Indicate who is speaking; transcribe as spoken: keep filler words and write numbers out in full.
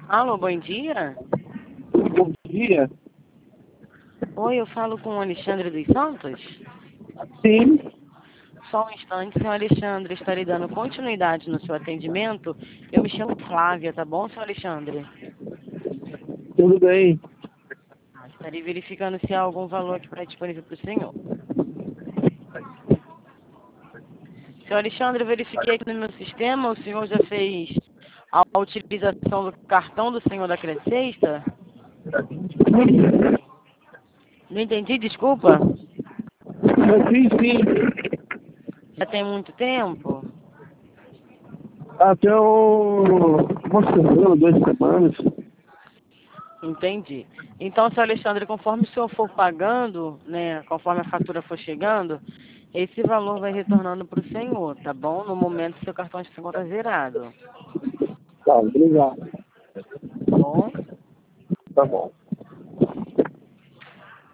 Speaker 1: Alô, bom dia.
Speaker 2: Bom dia.
Speaker 1: Oi, eu falo com o Alexandre dos Santos?
Speaker 2: Sim,
Speaker 1: Só um instante, senhor Alexandre, estarei dando continuidade no seu atendimento. Eu me chamo Flávia, tá bom, senhor Alexandre?
Speaker 2: tudo bem.
Speaker 1: Estarei verificando se há algum valor aqui para disponível para o senhor. Senhor Alexandre, eu verifiquei aqui no meu sistema, o senhor já fez a utilização do cartão do senhor da Crescesta? Não entendi, desculpa.
Speaker 2: Sim, sim.
Speaker 1: Já tem muito tempo?
Speaker 2: Até o... uma semana, duas semanas.
Speaker 1: Entendi. Então, senhor Alexandre, conforme o senhor for pagando, né, conforme a fatura for chegando, esse valor vai retornando para o senhor, tá bom? No momento, seu cartão de conta zerado,
Speaker 2: Tá, obrigado.
Speaker 1: tá bom?
Speaker 2: Tá bom.